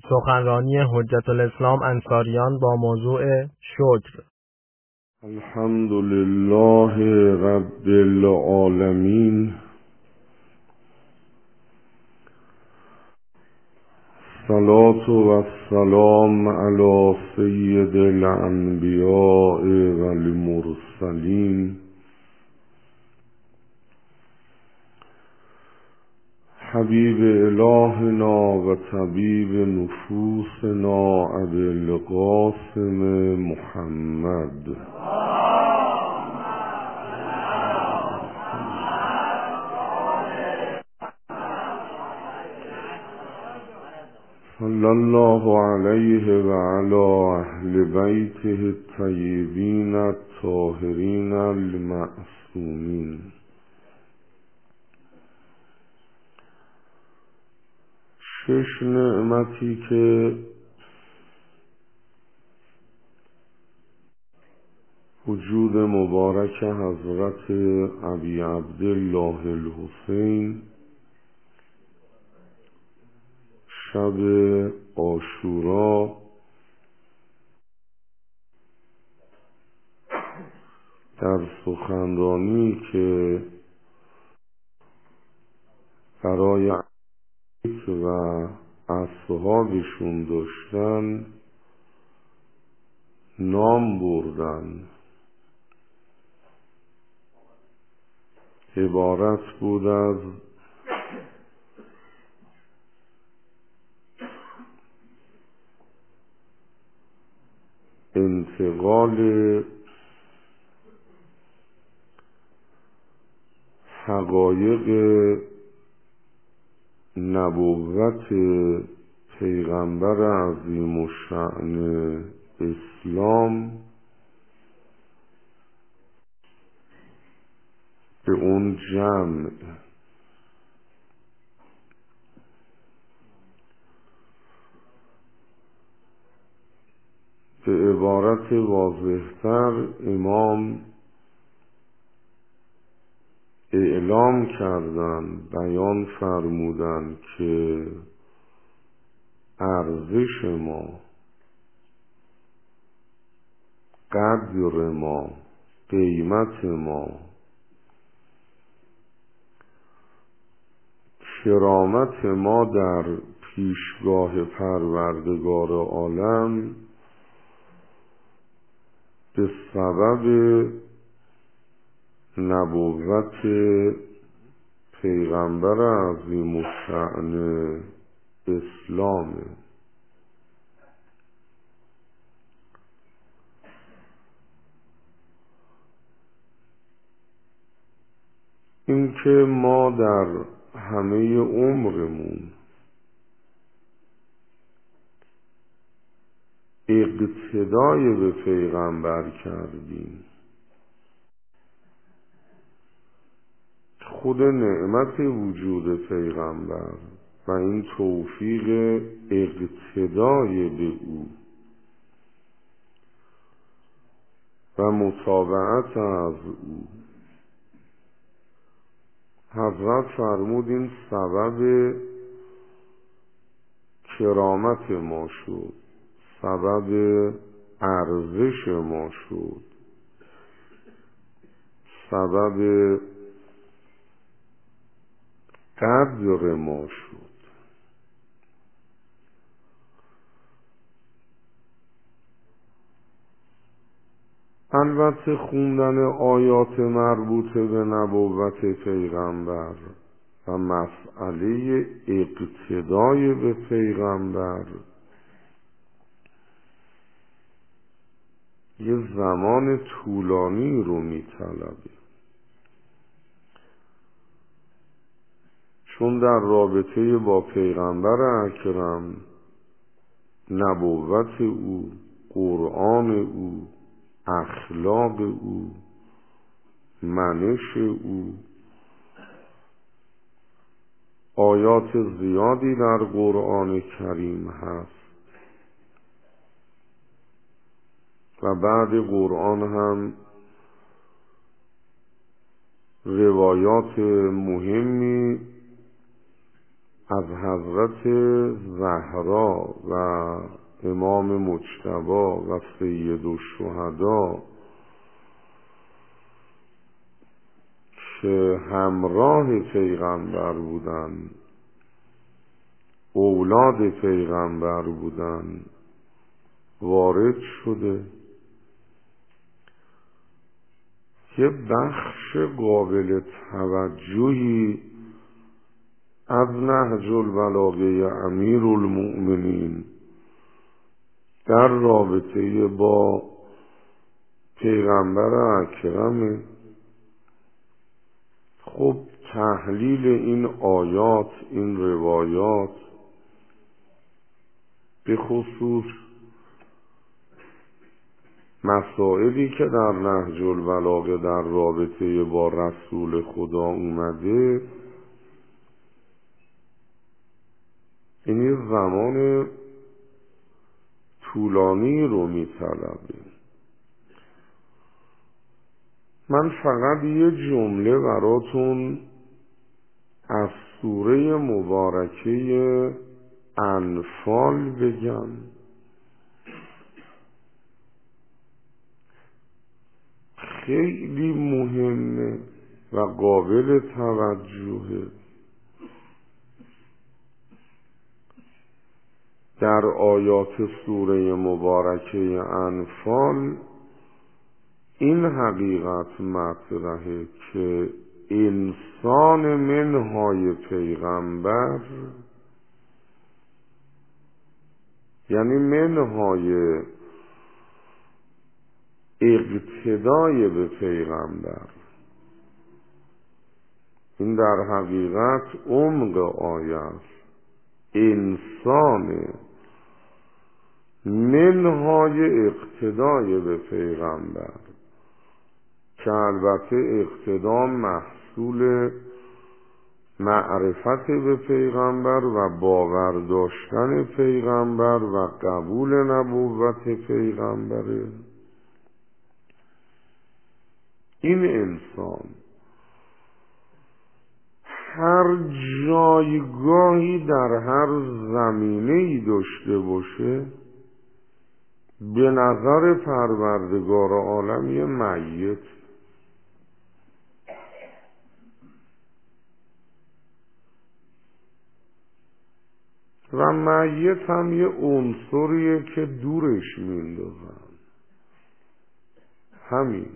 سخنرانی حجت الاسلام انصاریان با موضوع شکر. الحمد لله رب العالمین، صلاة و السلام علی سید الانبیاء و المرسلین، حبیب الهنا و طبیب نفوسنا ابی القاسم محمد صلی الله علیه و علی اهل بیته الطیبین الطاهرین المعصومین. شش نعمتی که وجود مبارک حضرت ابی عبدالله الحسین شب عاشورا در سخنرانی که برای و اصحابشون داشتن نام بردن. عبارت بود از انتقال حقایق نبوت پیغمبر عظیم الشأن اسلام به اون جمع. به عبارت واضح‌تر امام اعلام کردن، بیان فرمودن که ارزش ما، قدر ما، قیمت ما، کرامت ما در پیشگاه پروردگار عالم به سبب نبوت پیغمبر عظیم الشأن اسلامه. این که ما در همه عمرمون اقتدای به پیغمبر کردیم، خود نعمت وجود پیغمبر و این توفیق اقتدای به او و متابعت از او. حضرت فرمود این سبب کرامت ما شد، سبب ارزش ما شد، سبب قدر ما شد. البته خوندن آیات مربوط به نبوت پیغمبر و مسئله اقتدای به پیغمبر یه زمان طولانی رو میطلبه، چون در رابطه با پیغمبر اکرم، نبوت او، قرآن او، اخلاق او، منش او، آیات زیادی در قرآن کریم هست و بعد قرآن هم روایات مهمی از حضرت زهرا و امام مجتبی و سید الشهدا که همراه پیغمبر بودن، اولاد پیغمبر بودن، وارد شده. یه بخش قابل توجهی از نهج البلاغه امیرالمؤمنین در رابطه با پیغمبر اکرمه. خب تحلیل این آیات، این روایات، به خصوص مسائلی که در نهج البلاغه در رابطه با رسول خدا اومده، این زمان طولانی رو میطلبه. من فقط یه جمله براتون از سوره مبارکه انفال بگم. خیلی مهمه و قابل توجهه. در آیات سوره مبارکه انفال این حقیقت مطرحه که انسان منهای پیغمبر، یعنی منهای اقتدای به پیغمبر، این در حقیقت عمق آیه است. انسان منهای اقتدای به پیغمبر که البته اقتدا محصول معرفت به پیغمبر و باور داشتن پیغمبر و قبول نبوت پیغمبره. این انسان هر جایگاهی در هر زمینه‌ای داشته باشه، به نظر پروردگار عالم یه میت و میت هم یه عنصریه که دورش میندازن. همین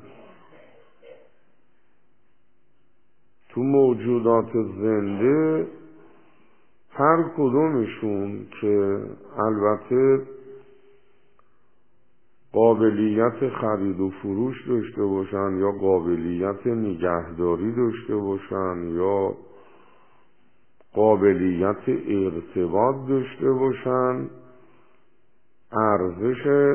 تو موجودات زنده هر کدومشون که البته قابلیت خرید و فروش داشته باشن یا قابلیت نگهداری داشته باشن یا قابلیت ارتباط داشته باشن، ارزش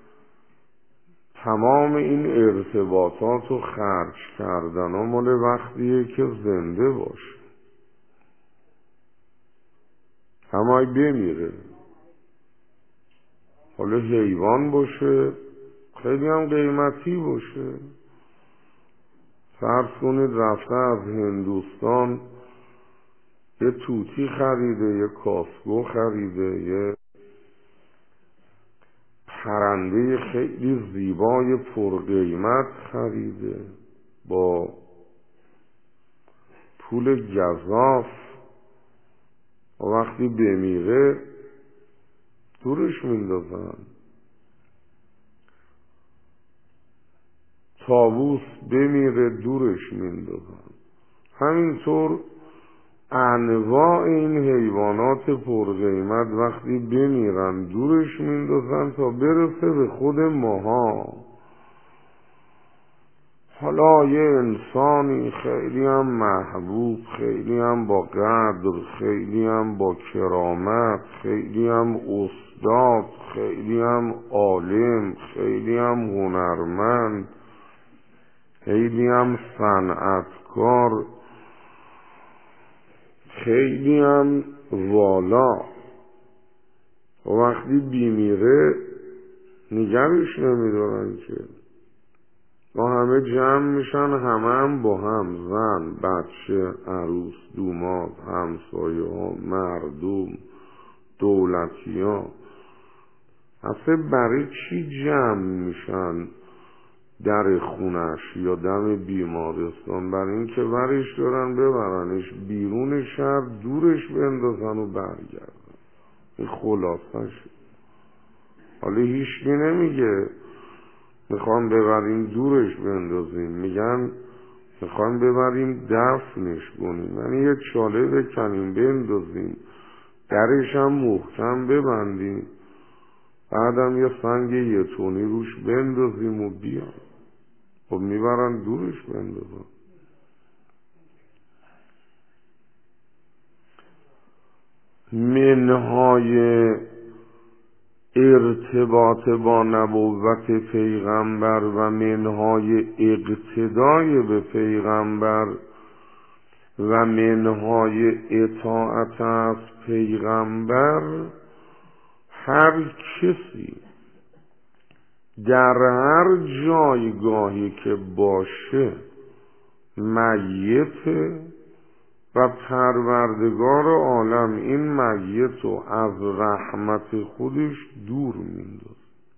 تمام این ارتباطات رو خرج کردن و مال وقتیه که زنده باشه. همه بمیره، حالا حیوان باشه، خیلی هم قیمتی باشه. فرض کنید رفته از هندوستان یه توتی خریده، یه کاسگو خریده، یه پرنده خیلی زیبای پرقیمت خریده با پول گزاف، و وقتی بمیره دورش میندازن. طاووس بمیره دورش میندازن. همینطور انواع این حیوانات پرقیمت وقتی بمیرن دورش میندازن تا برسه به خود ماها. حالا یه انسانی خیلی هم محبوب، خیلی هم با قدر، خیلی هم با کرامت، خیلی هم استاد، خیلی هم عالم، خیلی هم هنرمند، خیلی هم صنعتکار، خیلی هم والا، و وقتی بیمیره نگرش نمیدارن که با همه جمع میشن، همه هم با هم، زن، بچه، عروس، دوماد، همسایه ها، مردم، دولتی ها. اصلا برای چی جمع میشن در خونش یا دم بیمارستان؟ برای این که ورش دارن ببرنش بیرون شهر، دورش بندازن و برگردن. این خلاصش. حالا هیچکی نمیگه میخوام ببریم دورش بندازیم، میگن میخوام ببریم دفنش کنیم، یعنی یه چاله بکنیم بندازیم، درش هم محکم ببندیم، بعدم یه سنگ 1 تنی روش بندازیم و بیان. خب میبرن دورش بندازن. منهای ارتباط با نبوت پیغمبر و منهای اقتدای به پیغمبر و منهای اطاعت از پیغمبر، هر کسی در هر جایگاهی که باشه میت و پروردگار عالم این میت رو از رحمت خودش دور میندازه.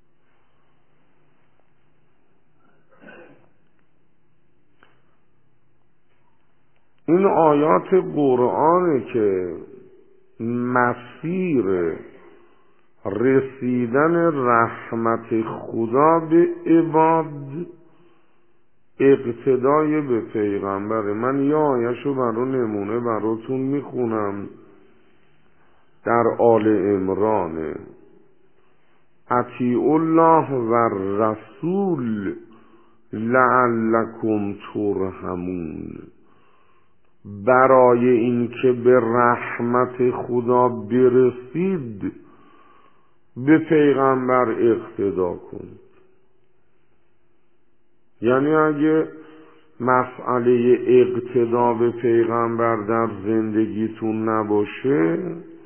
این آیات قرآنه که مسیر رسیدن رحمت خدا به عباد اقتدای به پیغمبره. من یه آیه‌شو برای نمونه براتون میخونم، در آل عمران: اطیعوا الله و الرسول لعلکم ترحمون. برای این که به رحمت خدا برسید به پیغمبر اقتدا کنید. یعنی اگه مسئله اقتدا به پیغمبر در زندگیتون نباشه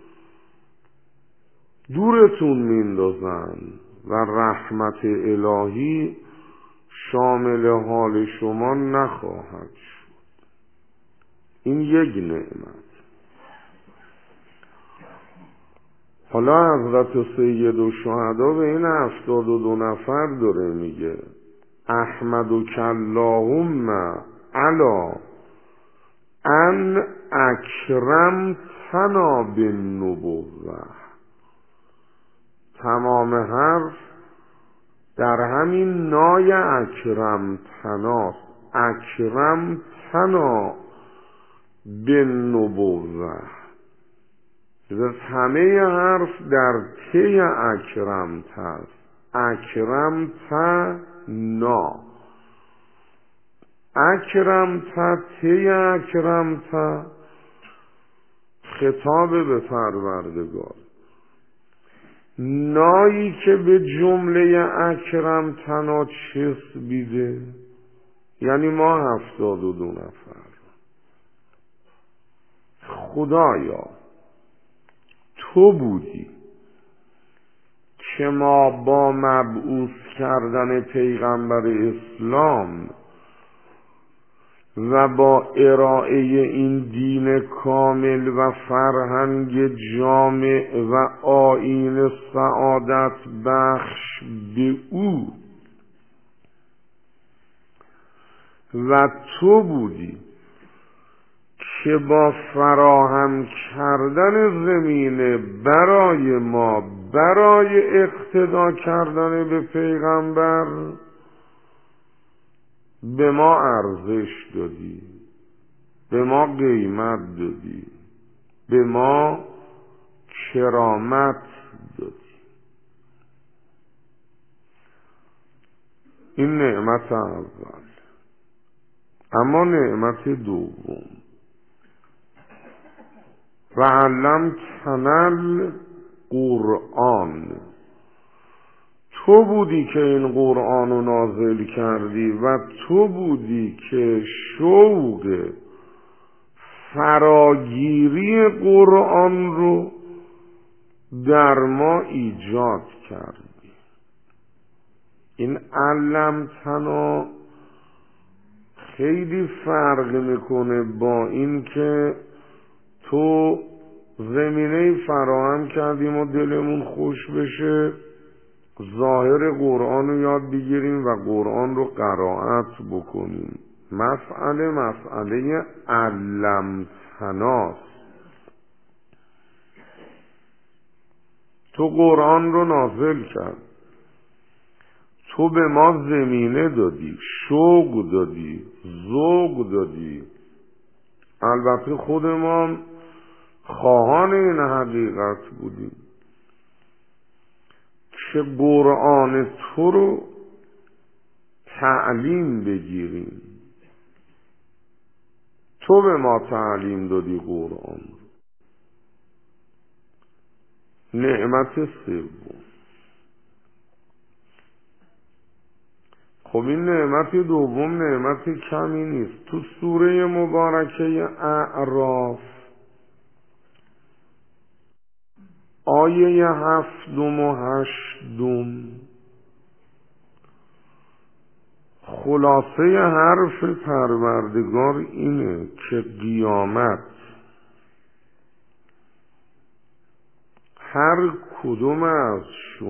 دورتون میندازن و رحمت الهی شامل حال شما نخواهد شد. این یک نعمت. حالا حضرت سید الشهدا به این 72 نفر داره میگه: احمدک اللهم علی ان اکرمتنا بالنبوة. تمام حرف در همین نای اکرمتناست. اکرمتنا بالنبوة. همه حرف در تی اکرمت هست. اکرمتنا، اکرمت، تی اکرمت، خطاب به پروردگار. نایی که به جمله اکرمتنا چسبیده، یعنی ما 72 نفر. خدایا تو بودی که ما با مبعوث کردن پیغمبر اسلام و با ارائه این دین کامل و فرهنگ جامع و آیین سعادت بخش به او، و تو بودی که با فراهم کردن زمینه برای ما برای اقتدا کردن به پیغمبر به ما ارزش دادی، به ما قیمت دادی، به ما کرامت دادی. این نعمت اول. اما نعمت دوم: و علمتنا القرآن. تو بودی که این قرآن رو نازل کردی و تو بودی که شوق فراگیری قرآن رو در ما ایجاد کردی. این علمتنا خیلی فرق میکنه با این که تو زمینه فراهم کردیم و دلمون خوش بشه ظاهر قرآن رو یاد بگیریم و قرآن رو قرائت بکنیم. مسئله علمتناست. تو قرآن رو نازل کرد، تو به ما زمینه دادی، شوق دادی، ذوق دادی. البته خودمان خواهان این حقیقت بودیم که قرآن تو رو تعلیم بگیریم. تو به ما تعلیم دادی قرآن رو. نعمت سوم. خب این نعمت دوم نعمت کمی نیست. تو سوره مبارکه اعراف آیه 7 و 8 خلاصه حرف پروردگار اینه که قیامت هر کدوم از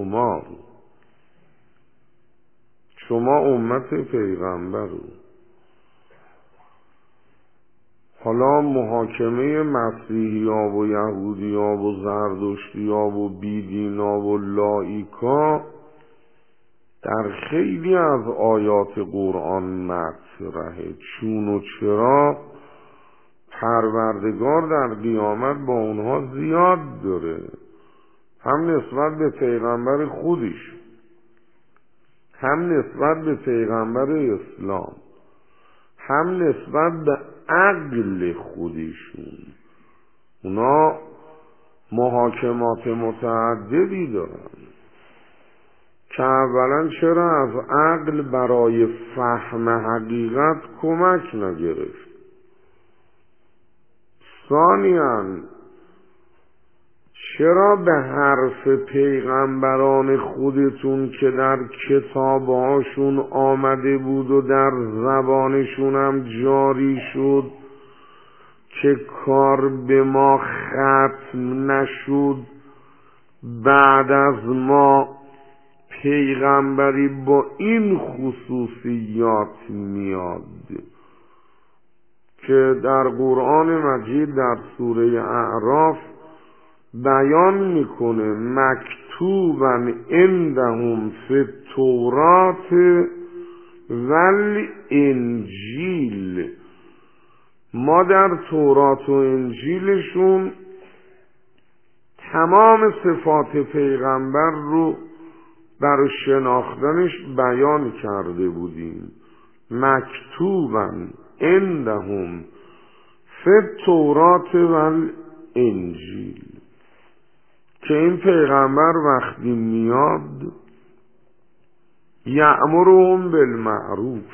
شما امت پیغمبر رو، حالا محاکمه مسیحی ها و یهودی ها و زردشتی ها و بیدینا و لایکا در خیلی از آیات قرآن مطرحه. چون و چرا پروردگار در قیامت با اونها زیاد داره، هم نسبت به پیغمبر خودش، هم نسبت به پیغمبر اسلام، هم نسبت به عقل خودشون. اونا محاکمات متعددی دارن که اولا چرا از عقل برای فهم حقیقت کمک نگرفت، ثانیاً چرا به حرف پیغمبران خودتون که در کتابهاشون آمده بود و در زبانشون هم جاری شد که کار به ما ختم نشد، بعد از ما پیغمبری با این خصوصیات میاد که در قرآن مجید در سوره اعراف بیان میکنه مکتوبا عندهم فی التورات والانجیل. ما در تورات و انجیلشون تمام صفات پیغمبر رو برای شناختنش بیان کرده بودیم. مکتوبا عندهم فی التورات والانجیل، که این پیغمبر وقتی میاد یأمرهم بالمعروف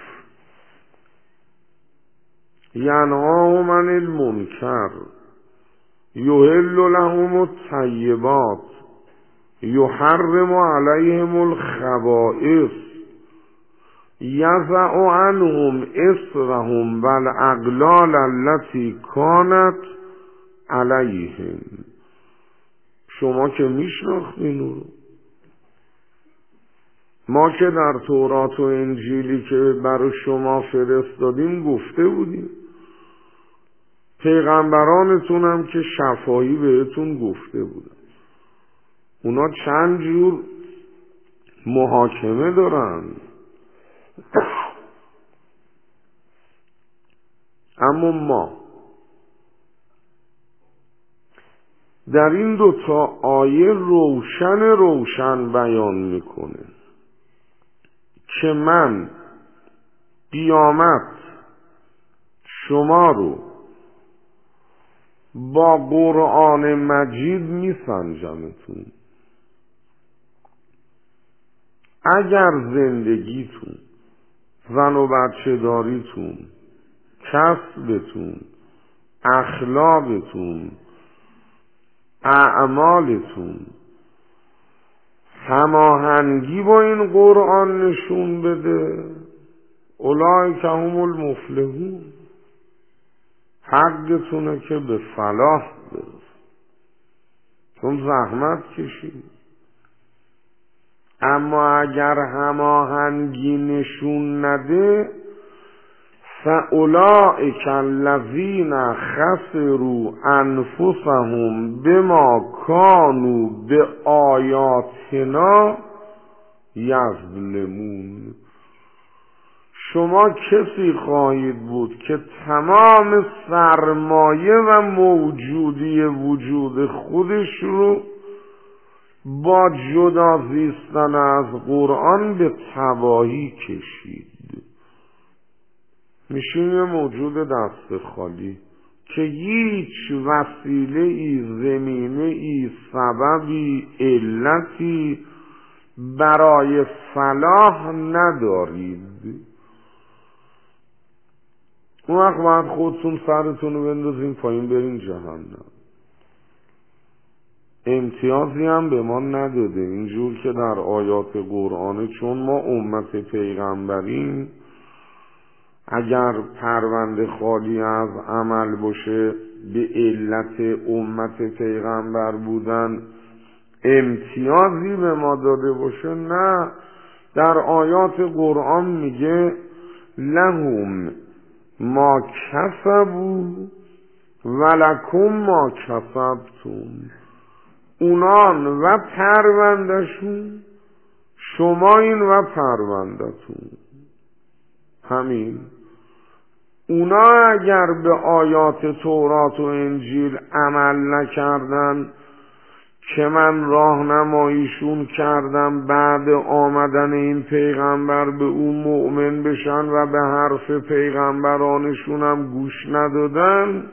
ینهاهم عن المنکر یحل لهم الطیبات یحرم علیهم الخبائث یضع عنهم اصرهم والاغلال التي کانت علیهم. شما که میشناختین رو، ما که در تورات و انجیلی که برای شما فرستادیم گفته بودیم، پیغمبرانتون هم که شفاهی بهتون گفته بودن. اونا چند جور محاکمه دارن، اما ما در این دوتا آیه روشن بیان میکنه که من قیامت شما رو با قرآن مجید میسنجمتون. اگر زندگیتون، زن و بچه داریتون، کسبتون، اخلاقتون، اعمالتون هماهنگی با این قرآن نشون بده، اولئک هم المفلحون، حقتونه که به فلاح برسید چون زحمت کشید. اما اگر هماهنگی نشون نده، فاولئک الذین خسروا انفسهم بما کانوا بآیاتنا یظلمون. شما کسی خواهید بود که تمام سرمایه و موجودی وجود خودش رو با جدا زیستن از قرآن به تباهی کشید. میشیم یه موجود دست خالی که هیچ وسیله ای، زمینه ای، سببی، علتی برای فلاح ندارید. اون وقت باید خودتون سرتون رو بندازین پایین برین جهنم. امتیازی هم به ما نداده اینجور که در آیات قرآن، چون ما امت پیغمبریم، اگر پرونده خالی از عمل باشه به علت امت پیغمبر بودن امتیازی به ما داده باشه، نه. در آیات قرآن میگه لهم ما کسبوا ولکم ما کسبتم. اونان و پروندهشون، شما این و پروندهتون. همین. اونا اگر به آیات تورات و انجیل عمل نکردن که من راهنماییشون کردم، بعد آمدن این پیغمبر به اون مؤمن بشن و به حرف پیغمبرانشون هم گوش ندادن،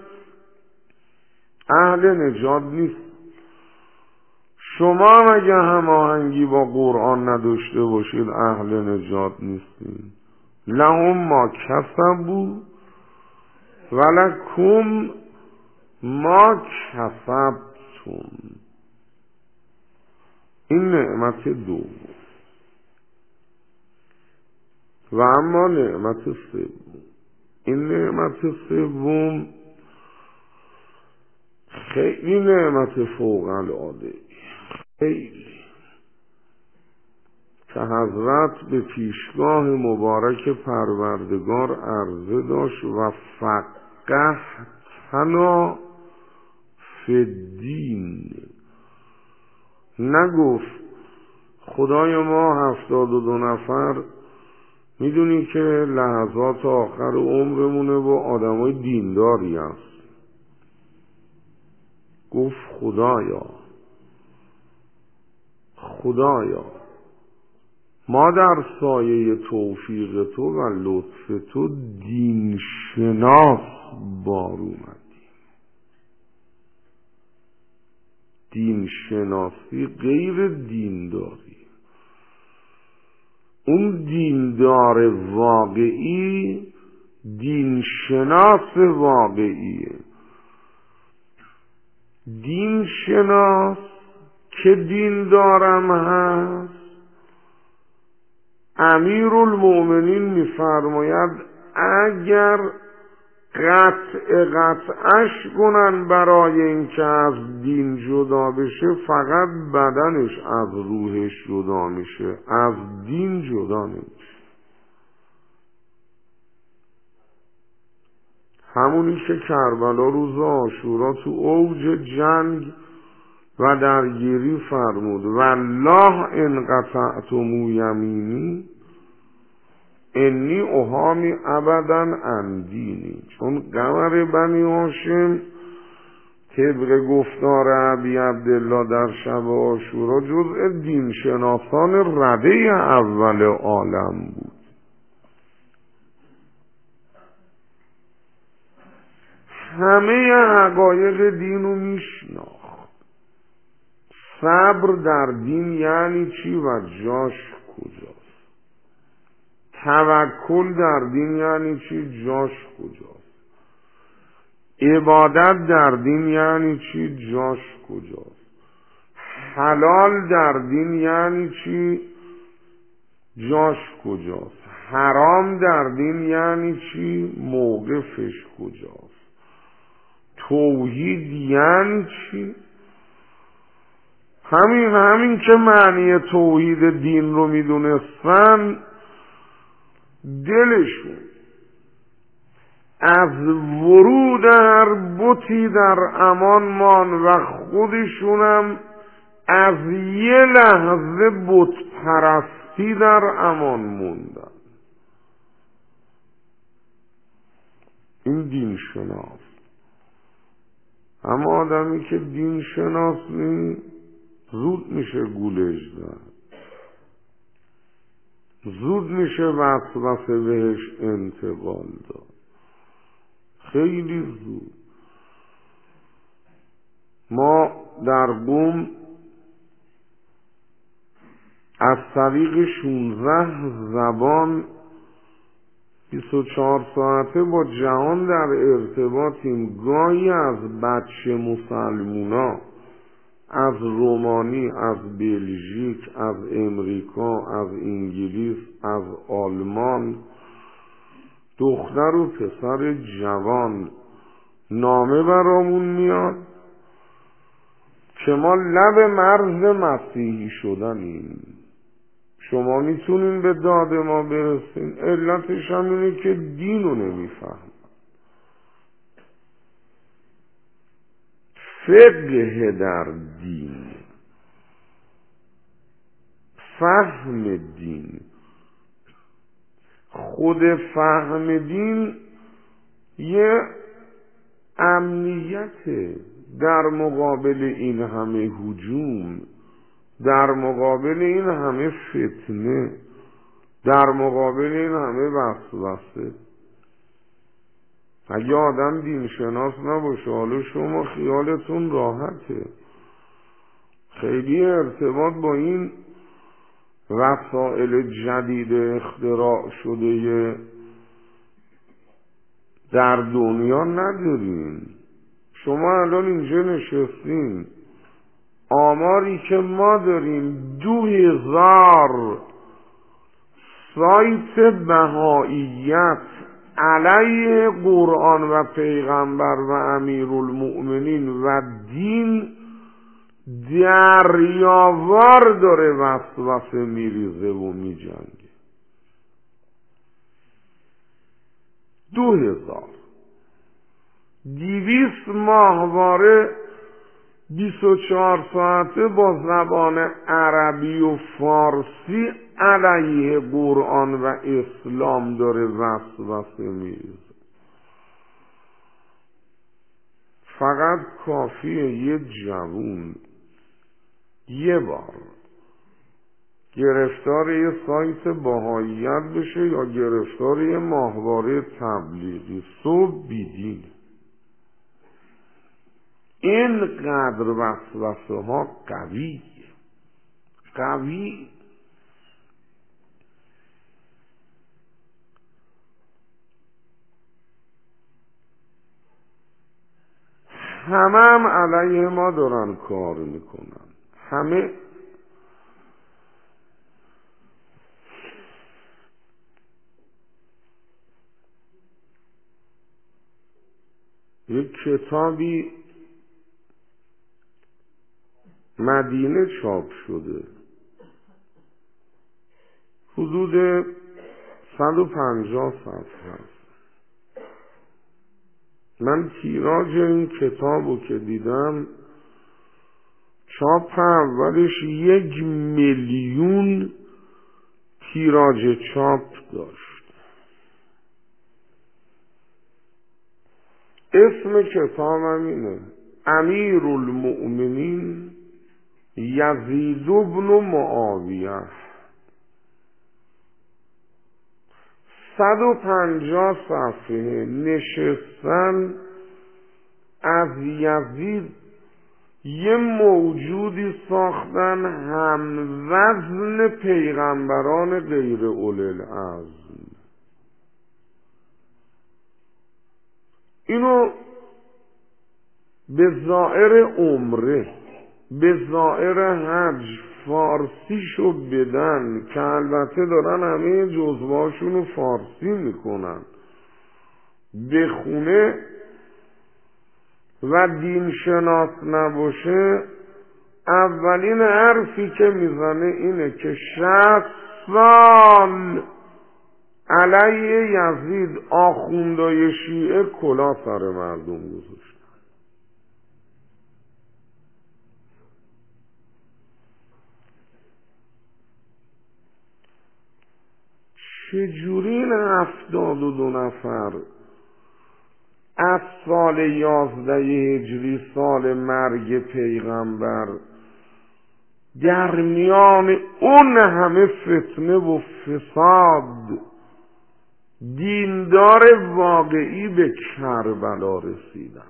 اهل نجات نیست. شما اگه هماهنگی با قرآن نداشته باشید اهل نجات نیستید. لهم ما کسبوا ولکم ما کسبتم. این نعمت دوم. و اما نعمت سوم، این نعمت سوم خیلی نعمت فوق العاده، خیلی، که حضرت به پیشگاه مبارک پروردگار عرضه داشت و فقهتنا فی الدین. نگفت خدای ما 72 نفر میدونی که لحظات آخر عمرمونه و آدمای دینداری هست. گفت خدایا ما در سایه توفیق تو و لطف تو دین شناس بار اومدیم. دین شناسی غیر دینداری. اون دیندار واقعی دین شناس واقعیه. دین شناس که دیندارم هست، امیرالمؤمنین میفرماید اگر قطعش کنن برای اینکه از دین جدا بشه، فقط بدنش از روحش جدا میشه، از دین جدا نمیشه. همونی که کربلا روز عاشورا تو اوج جنگ و درگیری فرمود والله ان قطعتمو یمینی انی احامی ابدا عن دینی. چون قمر بنی هاشم طبق گفتار ابی عبدالله در شب عاشورا جزء دین شناسان رده اول عالم بود. همه حقایق دین رو میشناخت. صبر در دین یعنی چی و جاش کجاست؟ توکل در دین یعنی چی؟ جاش کجاست؟ عبادت در دین یعنی چی؟ جاش کجاست؟ حلال در دین یعنی چی؟ جاش کجاست؟ حرام در دین یعنی چی؟ موقفش کجاست؟ توحید یعنی چی؟ همین که معنی توحید دین رو میدونستن، دلشون از ورود هر بتی در امان مان و خودشونم از یه لحظه بت پرستی در امان موندن. این دین شناس. اما آدمی که دین شناس نیست زود میشه گولش زد، زود میشه وسوسه بهش انتقال داد، خیلی زود. ما در قم از طریق 16 زبان 24 ساعته با جهان در ارتباطیم. گاهی از بچه مسلمونا از رومانی، از بلژیک، از امریکا، از انگلیس، از آلمان، دختر و پسر جوان نامه برامون میاد که ما لب مرز مسیحی شدنیم، شما میتونین به داد ما برسین. علتش هم اینه که دینو نمیفهم. فقه در دین، فهم دین، خود فهم دین یه امنیت در مقابل این همه هجوم، در مقابل این همه فتنه، در مقابل این همه وسوسه. اگه آدم دین شناس نباشه، حالا شما خیالتون راحته، خیلی ارتباط با این وسائل جدید اختراع شده در دنیا ندارین. شما الان اینجا نشستین، آماری که ما داریم 2000 سایت بهائیت علیه قرآن و پیغمبر و امیرالمؤمنین و دین دریاوار داره وسوسه میریزه و میجنگه. 2200 ماهواره 24 ساعته با زبان عربی و فارسی علیه قرآن و اسلام داره وسوسه میریزه. فقط کافیه یه جوون یه بار گرفتار یه سایت بهائیت بشه یا گرفتار یه ماهواره تبلیغی، صبح بیدین، اینقدر وسوسه ها قوی. همه علیه ما دارن کار میکنن، همه. یک کتابی مدینه چاپ شده، حدود 150 صفحه است. من تیراژ این کتابو که دیدم، چاپ اولش 1,000,000 تیراژ چاپ داشت. اسم کتابم اینه: امیرالمؤمنین یزید بن معاویه. 150 صفحه نشستن از یزید یه موجودی ساختن هم وزن پیغمبران غیر اولوالعزم. اینو به ظاهر عمره به زائر حج فارسیشو بدن، که البته دارن همه جزوهاشون رو فارسی میکنن، بخونه و دین شناس نباشه، اولین حرفی که میزنه اینه که 60 سال علیه یزید آخوندای شیعه کلاه سر مردم گذاشت. چجوری این 72 نفر از سال 11 هجری، سال مرگ پیغمبر، در میان اون همه فتنه و فساد دیندار واقعی به کربلا رسیدن،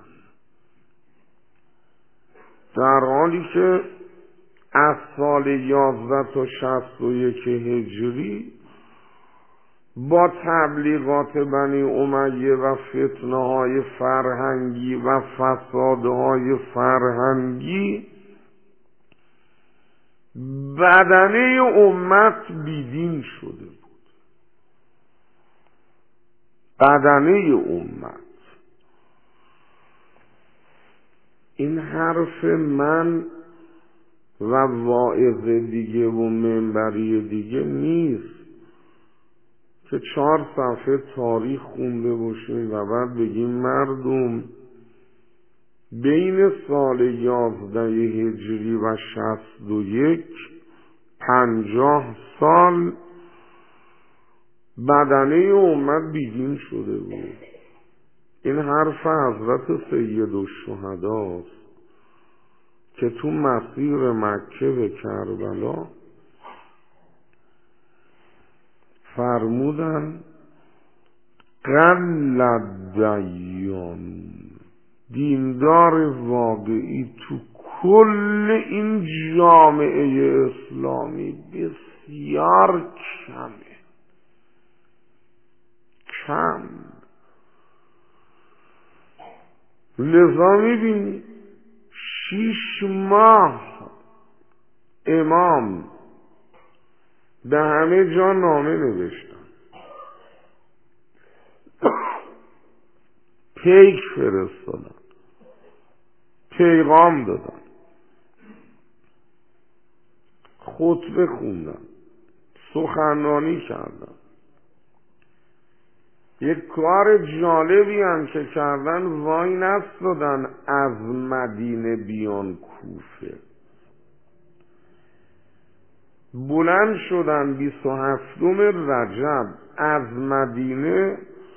در حالی که از سال 11 تا 61 هجری با تبلیغات بنی امیه و فتنه‌های فرهنگی و فسادهای فرهنگی بدنه امت بیدین شده بود. بدنه امت. این حرف من و واعظ دیگه و منبری دیگه نیست که 4 صفحه تاریخ خونده باشیم و بعد بگیم مردم بین سال 11 هجری و 61 50 سال بدنه امت بیدین شده بود. این حرف حضرت سید الشهداست که تو مسیر مکه به کربلا فرمودن قل الدیان، دیندار واقعی تو کل این جامعه اسلامی بسیار کمه. کم. لذا میبینی 6 ماه امام به همه جا نامه نوشتن، پیک فرستادن، پیغام دادن، خطبه خوندن، سخنرانی کردن. یک کار جالبی هم که کردن، وای نستادن از مدینه بیان کوفه، بلند شدن 27 رجب از مدینه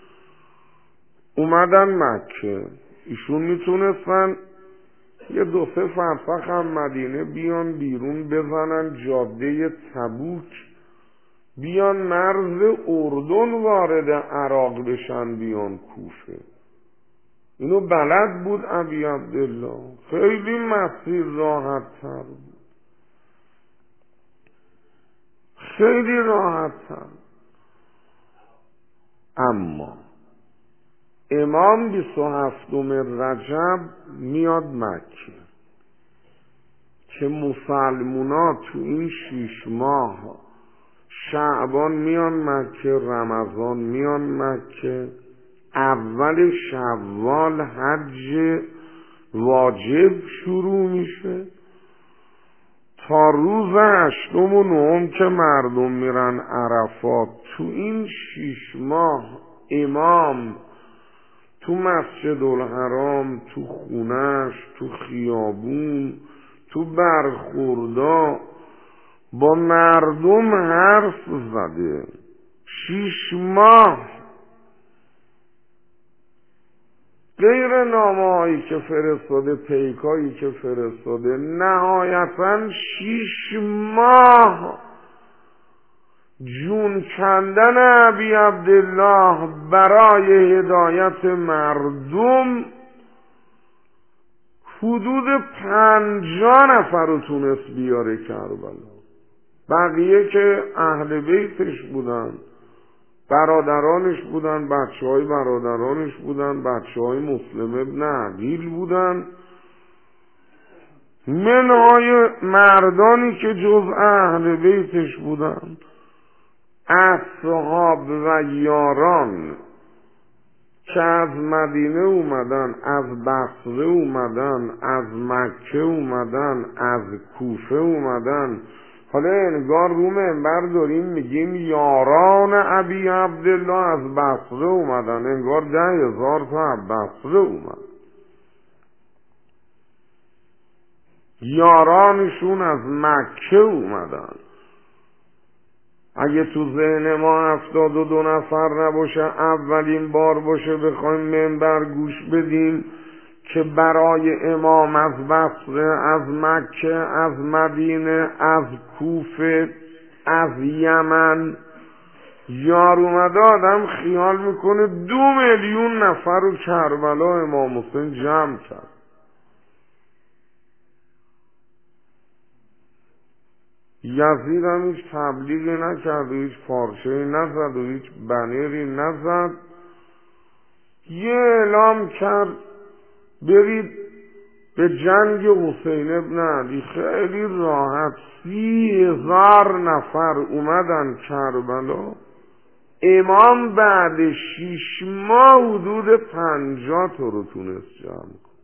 اومدن مکه. ایشون میتونستن یه 2-3 فرسخ هم مدینه بیان بیرون، بزنن جاده تبوک، بیان مرز اردن وارد عراق بشن، بیان کوفه. اینو بلد بود ابی عبدالله، خیلی مسیر راحت تر بود، خیلی راحت تر. اما امام 27 رجب میاد مکه که مسلمونا تو این 6 ماه شعبان میان مکه، رمضان میان مکه، اول شوال حج واجب شروع میشه تا روز 8 و 9 که مردم میرن عرفات. تو این 6 ماه امام تو مسجد الحرام، تو خونش، تو خیابون، تو برخوردا با مردم حرف زده. 6 ماه غیر نامه‌هایی که فرستاده، پیکایی که فرستاده، نهایتاً 6 ماه جون کندن ابی عبدالله برای هدایت مردم. حدود 50 نفر رو تونست بیاره کربلا. بقیه که اهل بیتش بودن، برادرانش بودن، بچه های برادرانش بودن، بچه های مسلم ابن عقیل بودن، منهای مردانی که جز اهل بیتش بودند، اصحاب و یاران که از مدینه اومدن، از بصره اومدن، از مکه اومدن، از کوفه اومدن. حالا انگار رو منبر داریم میگیم یاران ابی عبدالله از بصره اومدن، انگار 10,000 تا از بصره اومد. یارانشون از مکه اومدن. اگه تو ذهن ما 72 نفر نباشه، اولین بار باشه بخوایم منبر گوش بدیم که برای امام از بصره، از مکه، از مدینه، از کوفه، از یمن یار اومده، آدم خیال میکنه 2 میلیون نفر رو کربلا امام حسین جمع کرد. یزید هم هیچ تبلیغی نکرد و هیچ پارچه‌ای نزد و هیچ بنری نزد. یه اعلام کرد برید به جنگ حسین ابن علی. خیلی راحت 30,000 نفر اومدن کربلا. امام بعد 6 ماه حدود 50 تا رو تونست جمع کن.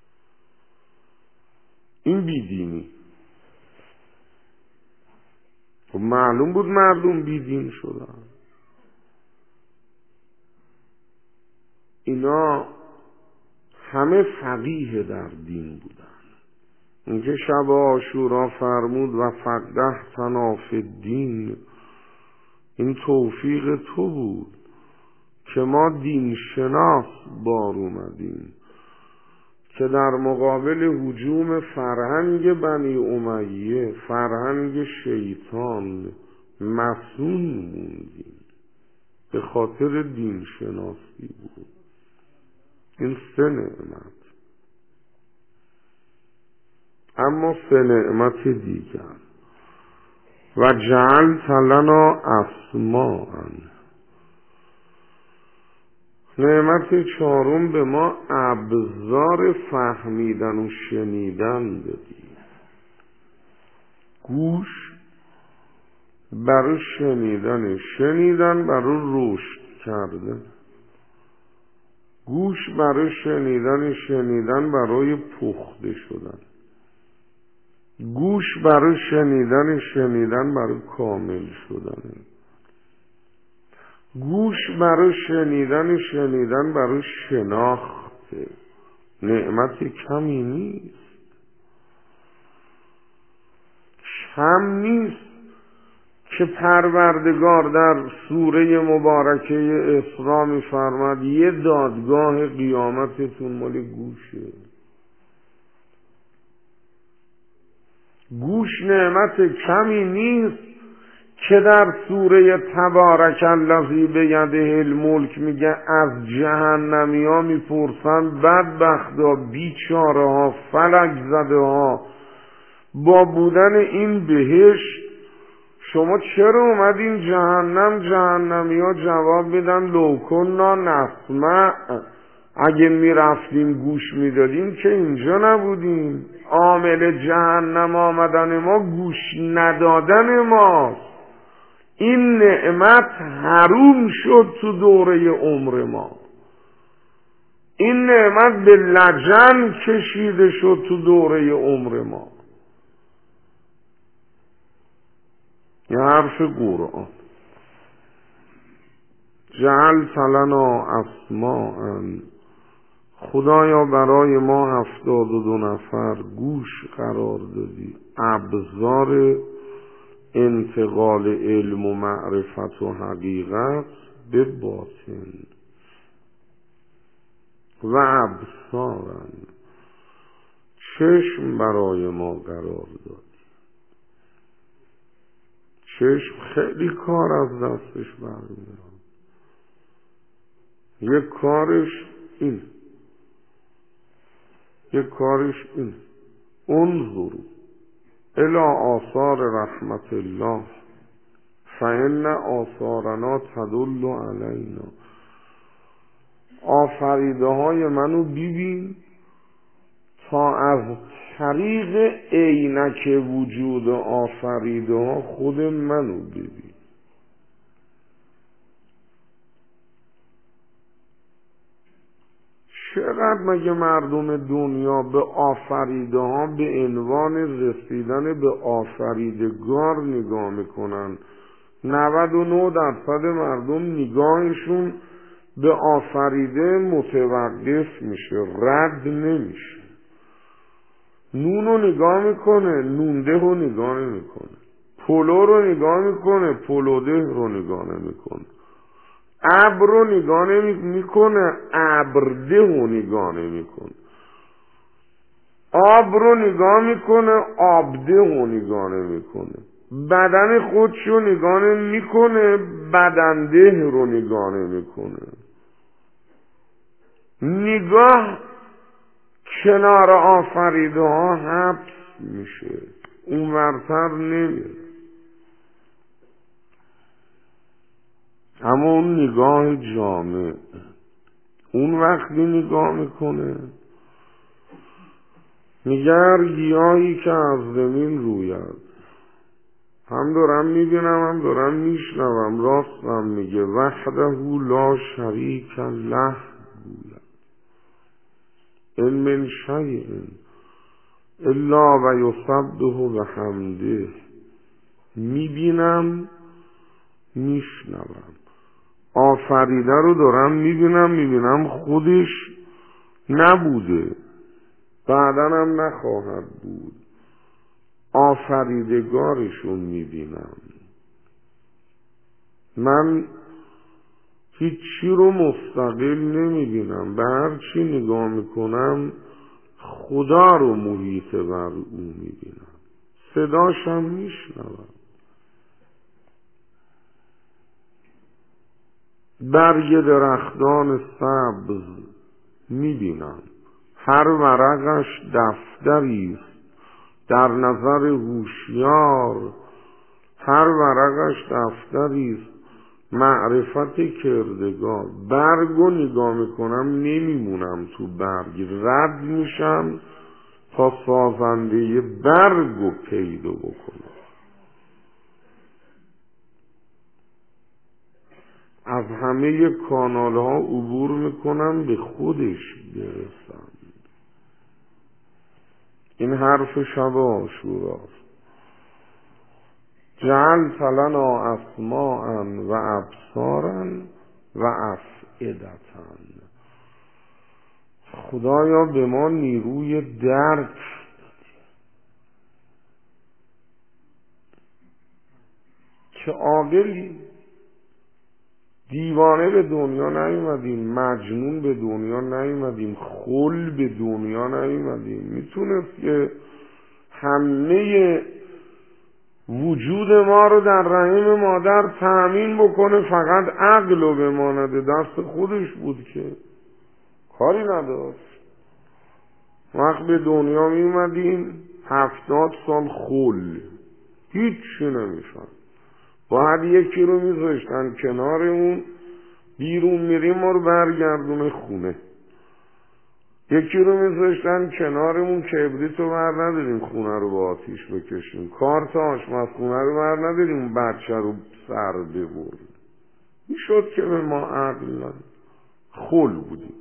این بیدینی. خب معلوم بود مردم بیدین شدن. اینا همه فقیه در دین بودن. اینکه شب عاشورا فرمود و فقده تناف الدین، این توفیق تو بود که ما دین شناس بار اومدیم که در مقابل هجوم فرهنگ بنی امیه، فرهنگ شیطان، مصون موندیم. به خاطر دین شناسی بود. این 3 نعمت. اما 3 نعمت دیگر. و جعلت لنا اسماء، نعمت 4 به ما ابصار فهمیدن و شنیدن بدی. گوش برای شنیدن، شنیدن برای رشد کردن. گوش برای شنیدن، شنیدن برای پخته شدن. گوش برای شنیدن، شنیدن برای کامل شدن. گوش برای شنیدن، شنیدن برای شناخت. نعمت کمی نیست، کم نیست که پروردگار در سوره مبارکه اسراء می‌فرماد یه دادگاه قیامتتون مال گوشه. گوش نعمت کمی نیست که در سوره تبارک الذی بیده الملک میگه از جهنمی ها میپرسن بدبختا، بیچاره ها، فلک زده ها، با بودن این بهشت شما چرا اومدین جهنم؟ جهنمی ها جواب میدن لو کنا نسمع، اگه میرفتیم گوش میدادیم که اینجا نبودیم. عامل جهنم آمدن ما گوش ندادن ماست. این نعمت حروم شد تو دوره عمر ما. این نعمت به لجن کشیده شد تو دوره عمر ما. یه حرف قرآن. جعلت لنا اسماء، خدایا برای ما 72 نفر گوش قرار دادی، ابصار انتقال علم و معرفت و حقیقت به باطن. و ابصارا، چشم برای ما قرار دادی. چشم خیلی کار از دستش برمیاد. یک کارش این، یک کارش این. انظروا الی آثار رحمت الله فإن آثارنا تدل علینا. آفریده های منو ببین تا از طریق عینک وجود آفریده ها خود منو ببین. چقدر مگه مردم دنیا به آفریده ها به عنوان رسیدن به آفریدگار نگاه میکنن؟ 99% مردم نگاهشون به آفریده متوقف میشه، رد نمیشه. نون رو نگاه میکنه، نونده رو نگاه نمیکنه. پلو رو نگاه میکنه، پلوده رو نگاه نمیکنه. ابر رو نگاه نمیکنه، ابرده رو نگاه نمیکنه. آب رو نگاه میکنه، آبده رو نگاه نمیکنه. بدن خودش رو نگاه نمیکنه، بدنده رو نگاه نمیکنه. نگاه کنار آفریده ها حبس میشه، اون ورتر نمیره. اما اون نگاه جامع، اون وقتی نگاه میکنه میگر گیاهی که از زمین روید، هم دارم میبینم هم دارم میشنوم، راستم میگه وحده لا شریک له گوید ان من شیء الا و یسبح بحمده. میبینم میشنوم، آفریده رو دارم میبینم خودش نبوده، بعداً هم نخواهد بود، آفریدگارشون میبینم. من هیچی رو مستقل نمیبینم، به هر چی نگاه میکنم خدا رو محیط بر او میبینم، صداشم میشنوم. برگ درختان سبز میبینم، هر ورقش دفتری است در نظر هوشیار، هر ورقش دفتری است معرفت کردگار. برگو نگاه میکنم نمیمونم تو برگ، رد میشم تا سازنده برگو پیدا بکنم. از همه کانال ها عبور میکنم به خودش برسم. این حرف شب عاشوراست. جعلت لنا اسماعا و ابصارا و افئدة. خدایا به ما نیروی درک که عاقلی. دیوانه به دنیا نیومدیم، مجنون به دنیا نیومدیم، خل به دنیا نیومدیم. میتونست که همه وجود ما رو در رحم مادر تأمین بکنه، فقط عقل رو بمانده دست خودش بود که کاری نداشت. وقت به دنیا میومدیم 70 سال خل، هیچی نمیشن. باید یکی رو میذاشتن کنار اون، بیرون میریم ما رو برگردونه خونه. یکی رو میذاشتن کنارمون، کبریت رو بر نداریم خونه رو با آتیش بکشیم، کارت آشپزخونه رو بر نداریم بچه رو سر ببریم. میشد که به ما عقل خل بودیم.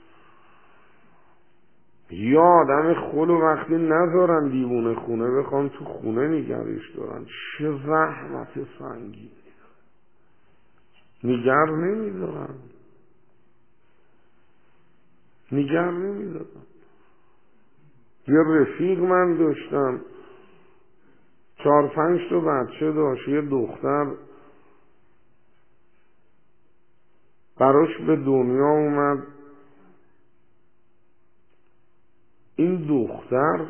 یا آدم خل و وقتی نذارن دیوونه خونه بخوان تو خونه نگرش دارن، چه زحمت سنگین. نگر نمیدارن. یه رفیق من داشتم 4-5 تا بچه داشت، یه دختر براش به دنیا اومد. این دختر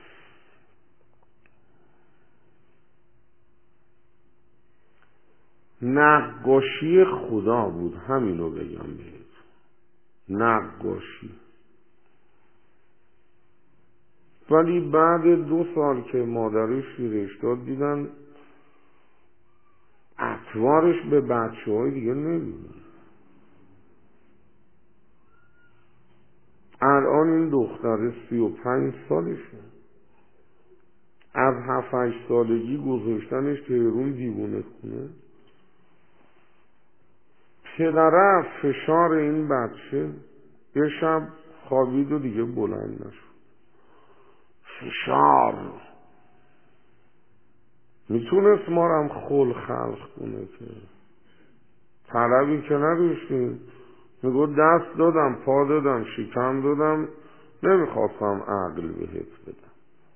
نقاشی خدا بود، همینو بگم بهت، نقاشی. ولی بعد 2 سال که مادرش شیرش داد دیدن اطوارش به بچه های دیگه نمیدن. الان این دختر 35 سالشه، از 7-8 سالگی گذاشتنش تهرون دیوونه خونه. پدره فشار این بچه یه شب خوابید و دیگه بلند نشد. فشار میتونست ما رو هم خل خلق کنه که طلبی که نداشتیم. میگو دست دادم، پا دادم، شکم دادم، نمیخواستم عقل بهت بدم.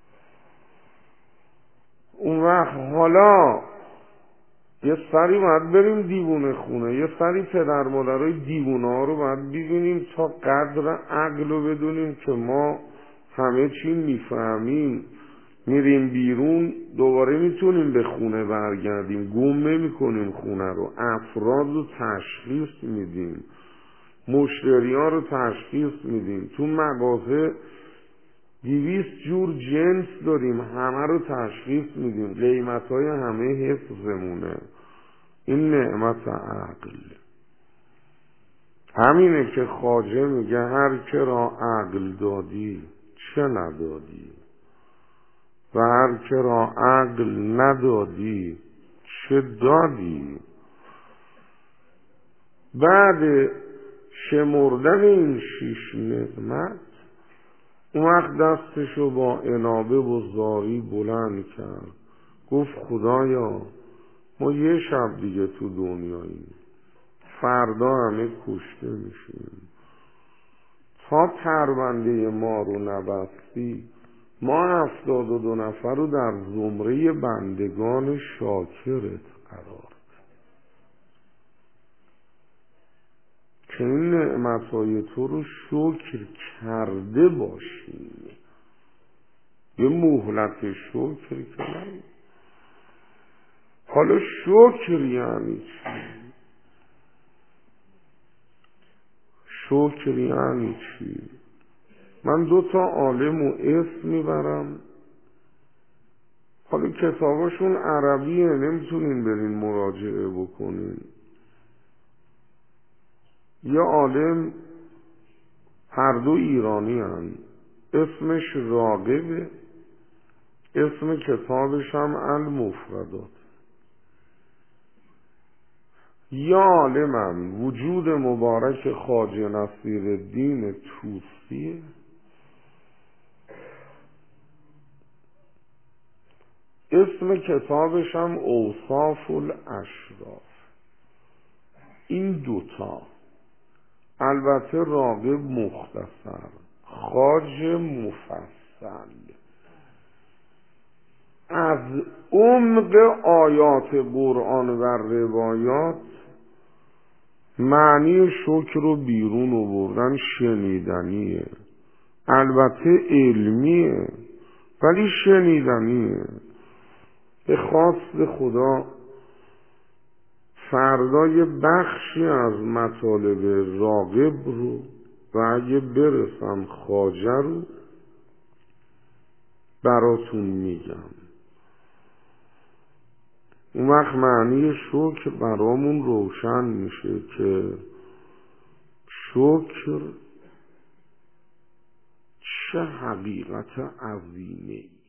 اون وقت حالا یه سری باید بریم دیوونه خونه، یه سری پدر مادرای دیوونه ها رو باید ببینیم تا قدر عقل رو بدونیم که ما همه چی میفهمیم، میریم بیرون دوباره میتونیم به خونه برگردیم، گم نمی کنیم خونه رو، افراد رو تشخیص میدیم، مشتری ها رو تشخیص میدیم، تو مغازه 200 جور جنس داریم، همه رو تشخیص میدیم، قیمت های همه حفظمونه. این نعمت عقل. همینه که خواجه میگه هر که را عقل دادی چه ندادی و هر که را عقل ندادی چه دادی. بعد شمردن این 6 نعمت اون وقت دستشو با انابه و زاری بلند کرد، گفت خدایا ما یه شب دیگه تو دنیاییم، فردا همه کشته میشیم، تا پرونده ما رو نبستی ما 72 نفر رو در زمره بندگان شاکرت قرار که این نعمتهای تو رو شکر کرده باشیم. یه مهلت شکر کنم. حالا شکر یعنی چی؟ شکر یعنی چی؟ من 2 عالم و اسم میبرم، حالا کتاباشون عربیه نمیتونین برین مراجعه بکنین. یه عالم هر دو ایرانی هن. اسمش راغبه، اسم کتابش هم المفردات. یا عالمم وجود مبارک خواجه نصیرالدین طوسیه، اسم کتابش هم اوصاف الاشراف. این 2 البته راغب مختصر، خواجه مفصل. از عمق آیات قرآن و روایات معنی شکر رو بیرون آوردن. شنیدنیه، البته علمیه ولی شنیدنیه. به خواست خدا فردا یه بخشی از مطالب راغب رو و اگه برسم خواجه رو براتون میگم. اون وقت معنی شکر برامون روشن میشه که شکر چه حقیقت عظیمه.